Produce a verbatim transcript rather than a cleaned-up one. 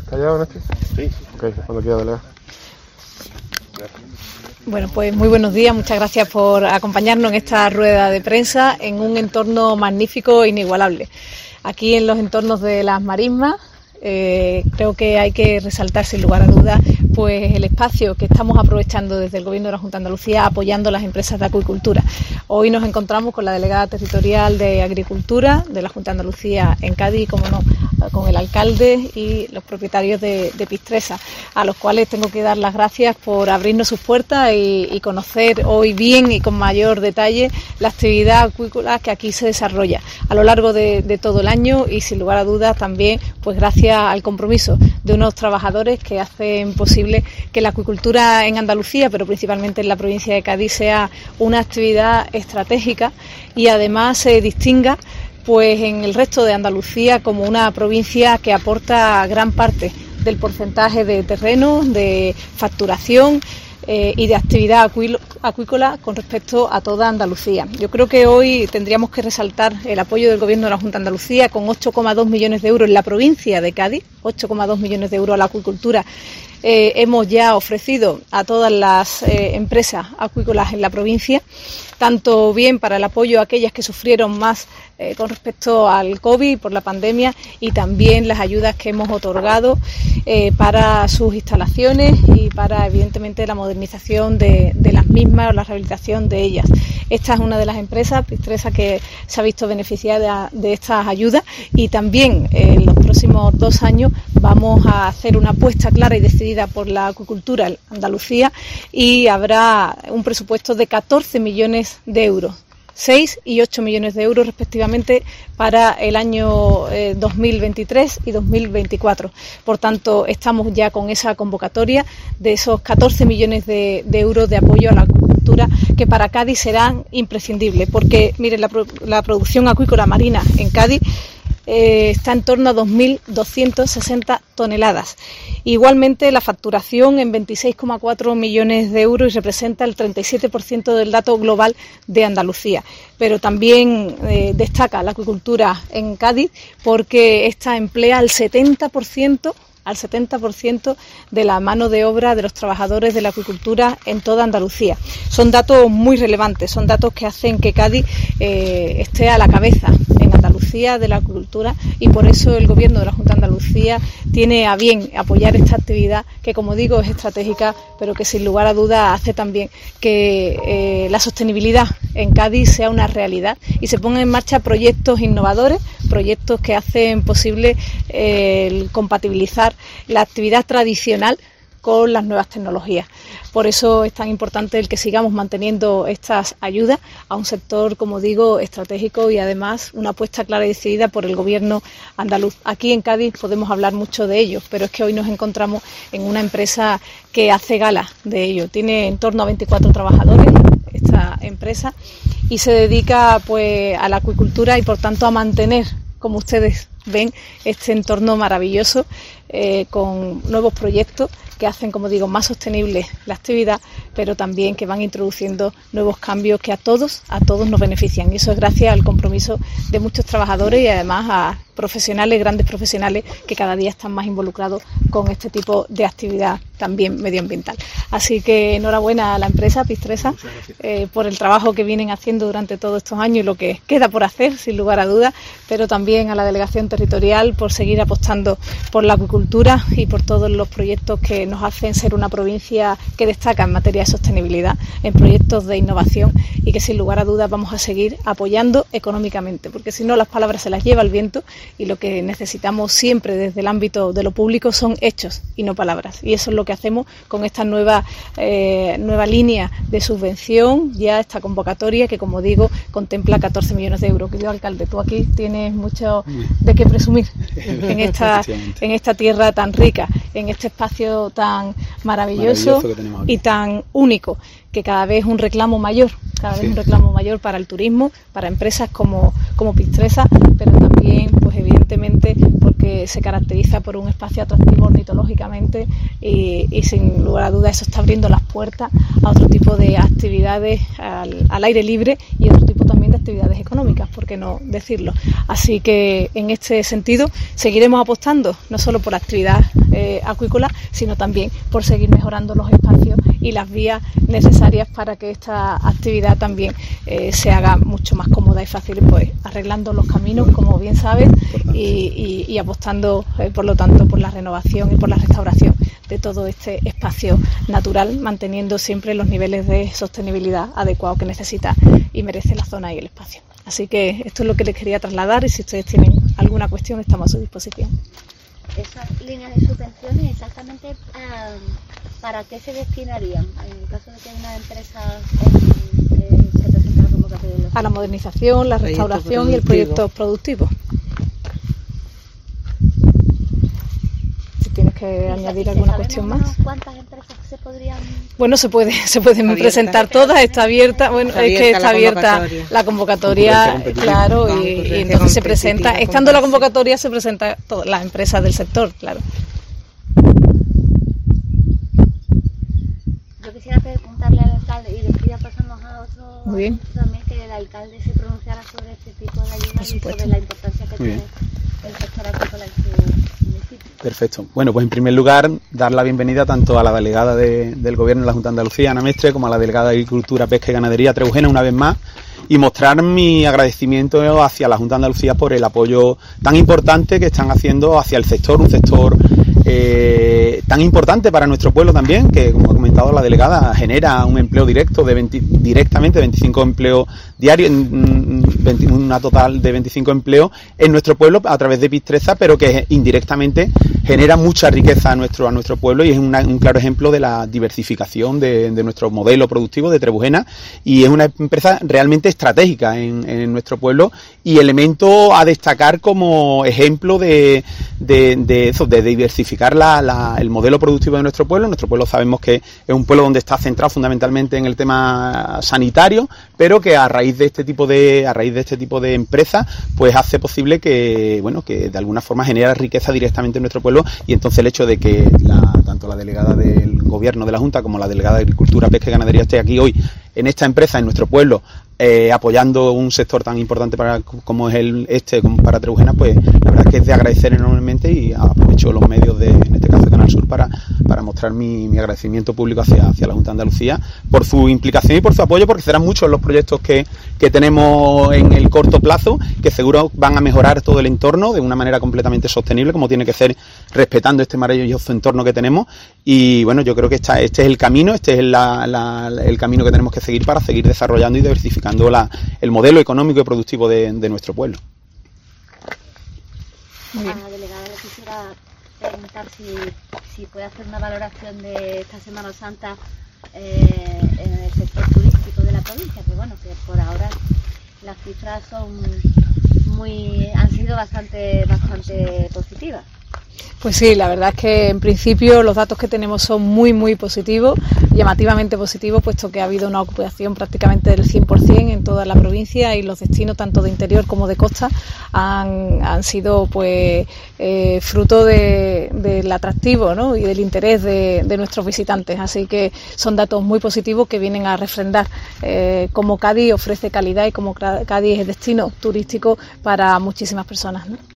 ¿Callado, Nacho? Sí. Ok, cuando quiera, delegado. Bueno, pues muy buenos días, muchas gracias por acompañarnos en esta rueda de prensa en un entorno magnífico e inigualable. Aquí en los entornos de las marismas, eh, creo que hay que resaltar sin lugar a dudas pues el espacio que estamos aprovechando desde el Gobierno de la Junta de Andalucía apoyando a las empresas de acuicultura. Hoy nos encontramos con la delegada territorial de Agricultura de la Junta de Andalucía en Cádiz y, como no, con el alcalde y los propietarios de, de Pistresa, a los cuales tengo que dar las gracias por abrirnos sus puertas y, y conocer hoy bien y con mayor detalle la actividad acuícola que aquí se desarrolla a lo largo de, de todo el año y, sin lugar a dudas, también pues gracias al compromiso de unos trabajadores que hacen posible que la acuicultura en Andalucía, pero principalmente en la provincia de Cádiz, sea una actividad estratégica y además se distinga pues en el resto de Andalucía como una provincia que aporta gran parte del porcentaje de terreno, de facturación eh, y de actividad acuícola con respecto a toda Andalucía. Yo creo que hoy tendríamos que resaltar el apoyo del Gobierno de la Junta de Andalucía con ocho coma dos millones de euros en la provincia de Cádiz, ocho coma dos millones de euros a la acuicultura. Eh, hemos ya ofrecido a todas las eh, empresas acuícolas en la provincia, tanto bien para el apoyo a aquellas que sufrieron más eh, con respecto al COVID por la pandemia y también las ayudas que hemos otorgado eh, para sus instalaciones y para, evidentemente, la modernización de, de las mismas o la rehabilitación de ellas. Esta es una de las empresas, Pistresa, que se ha visto beneficiada de, de estas ayudas y también eh, en los próximos dos años vamos a hacer una apuesta clara y decidida por la acuicultura en Andalucía y habrá un presupuesto de catorce millones de euros, seis y ocho millones de euros respectivamente para el año eh, dos mil veintitrés y dos mil veinticuatro. Por tanto, estamos ya con esa convocatoria de esos catorce millones de, de euros de apoyo a la acuicultura que para Cádiz serán imprescindibles, porque miren, la, la producción acuícola marina en Cádiz Eh, está en torno a dos mil doscientas sesenta toneladas. Igualmente, la facturación en veintiséis coma cuatro millones de euros y representa el treinta y siete por ciento del dato global de Andalucía. Pero también eh, destaca la acuicultura en Cádiz porque esta emplea el setenta por ciento al setenta por ciento de la mano de obra de los trabajadores de la acuicultura en toda Andalucía. Son datos muy relevantes, son datos que hacen que Cádiz eh, esté a la cabeza en Andalucía de la acuicultura y por eso el Gobierno de la Junta de Andalucía tiene a bien apoyar esta actividad que, como digo, es estratégica, pero que sin lugar a dudas hace también que eh, la sostenibilidad en Cádiz sea una realidad y se pongan en marcha proyectos innovadores, proyectos que hacen posible eh, el compatibilizar la actividad tradicional con las nuevas tecnologías. Por eso es tan importante el que sigamos manteniendo estas ayudas a un sector, como digo, estratégico y además una apuesta clara y decidida por el Gobierno andaluz. Aquí en Cádiz podemos hablar mucho de ello, pero es que hoy nos encontramos en una empresa que hace gala de ello. Tiene en torno a veinticuatro trabajadores esta empresa y se dedica pues a la acuicultura y por tanto a mantener, como ustedes ven, este entorno maravilloso eh, con nuevos proyectos que hacen, como digo, más sostenible la actividad, pero también que van introduciendo nuevos cambios que a todos, a todos nos benefician. Y eso es gracias al compromiso de muchos trabajadores y además a profesionales, grandes profesionales que cada día están más involucrados con este tipo de actividad también medioambiental. Así que enhorabuena a la empresa Pistresa eh, por el trabajo que vienen haciendo durante todos estos años y lo que queda por hacer, sin lugar a dudas, pero también a la delegación territorial por seguir apostando por la acuicultura y por todos los proyectos que nos hacen ser una provincia que destaca en materia de sostenibilidad, en proyectos de innovación y que sin lugar a dudas vamos a seguir apoyando económicamente, porque si no las palabras se las lleva el viento y lo que necesitamos siempre desde el ámbito de lo público son hechos y no palabras. Y eso es lo que hacemos con esta nueva, eh, nueva línea de subvención, ya esta convocatoria que, como digo, contempla catorce millones de euros. Querido alcalde, tú aquí tienes mucho de qué presumir en esta, en esta tierra tan rica, en este espacio tan maravilloso, maravilloso y tan único, que cada vez es un reclamo mayor, cada vez sí. un reclamo mayor para el turismo, para empresas como, como Pistresa, pero también, pues evidentemente, porque se caracteriza por un espacio atractivo ornitológicamente y, y sin lugar a dudas eso está abriendo las puertas a otro tipo de actividades al, al aire libre y otro tipo también de actividades actividades económicas, ¿por qué no decirlo? Así que en este sentido seguiremos apostando no solo por la actividad eh, acuícola, sino también por seguir mejorando los espacios y las vías necesarias para que esta actividad también eh, se haga mucho más cómoda y fácil, pues arreglando los caminos, como bien sabes, y, y, y apostando eh, por lo tanto por la renovación y por la restauración de todo este espacio natural, manteniendo siempre los niveles de sostenibilidad adecuados que necesita y merece la zona y el espacio. Así que esto es lo que les quería trasladar, y si ustedes tienen alguna cuestión estamos a su disposición. Esas líneas de subvenciones, exactamente, eh, ¿para qué se destinarían? En el caso de que una empresa eh, se presente a la convocatoria de los... A la modernización, la restauración y el proyecto productivo. Si tienes que añadir alguna cuestión más. ¿Cuántas empresas se podrían...? Bueno, se puede, se pueden abierta. presentar todas, está abierta, bueno, está es que está la abierta convocatoria. la convocatoria, claro, y, y entonces se presenta, estando la convocatoria se presenta todas las empresas del sector, claro. Yo quisiera preguntarle al alcalde, y después ya pasamos a otro, Muy bien. también, que el alcalde se pronunciara sobre este tipo de ayudas y sobre la importancia que Muy tiene bien. el sector agrícola en su municipio. Perfecto. Bueno, pues en primer lugar, dar la bienvenida tanto a la delegada de, del Gobierno de la Junta de Andalucía, Ana Mestre, como a la delegada de Agricultura, Pesca y Ganadería, Trebujena, una vez más, y mostrar mi agradecimiento hacia la Junta de Andalucía por el apoyo tan importante que están haciendo hacia el sector, un sector eh, tan importante para nuestro pueblo también, que, como ha comentado la delegada, genera un empleo directo de veinte, directamente veinticinco empleos diarios, una total de veinticinco empleos en nuestro pueblo a través de Pistreza, pero que indirectamente genera mucha riqueza a nuestro a nuestro pueblo, y es una, un claro ejemplo de la diversificación de, de nuestro modelo productivo de Trebujena, y es una empresa realmente estratégica en, en nuestro pueblo y elemento a destacar como ejemplo de, de, de eso, de diversificar la, la, el modelo productivo de nuestro pueblo. Nuestro pueblo sabemos que es un pueblo donde está centrado fundamentalmente en el tema sanitario, pero que a raíz de este tipo de a raíz de este tipo de empresas pues hace posible que bueno que de alguna forma genera riqueza directamente en nuestro pueblo, y entonces el hecho de que la, tanto la delegada del Gobierno de la Junta como la delegada de Agricultura, Pesca y Ganadería esté aquí hoy en esta empresa en nuestro pueblo, eh, apoyando un sector tan importante para como es el este como para Trebujena, pues la verdad es que es de agradecer enormemente, y aprovecho los medios de, en este caso de Canal Sur, para, para mostrar mi, mi agradecimiento público hacia, hacia la Junta de Andalucía por su implicación y por su apoyo, porque serán muchos los proyectos que, que tenemos en el corto plazo, que seguro van a mejorar todo el entorno de una manera completamente sostenible, como tiene que ser, respetando este maravilloso entorno que tenemos. Y bueno, yo creo que esta, este es el camino, este es la, la, el camino que tenemos que seguir para seguir desarrollando y diversificando la, el modelo económico y productivo de, de nuestro pueblo. A la delegada le quisiera preguntar si, si puede hacer una valoración de esta Semana Santa eh, en el sector turístico de la provincia, que bueno, que por ahora las cifras son muy, han sido bastante, bastante positivas. Pues sí, la verdad es que en principio los datos que tenemos son muy muy positivos, llamativamente positivos, puesto que ha habido una ocupación prácticamente del cien por ciento en toda la provincia, y los destinos tanto de interior como de costa han, han sido pues eh, fruto de, del atractivo, ¿no?, y del interés de, de nuestros visitantes. Así que son datos muy positivos que vienen a refrendar eh, cómo Cádiz ofrece calidad y cómo Cádiz es destino turístico para muchísimas personas, ¿no?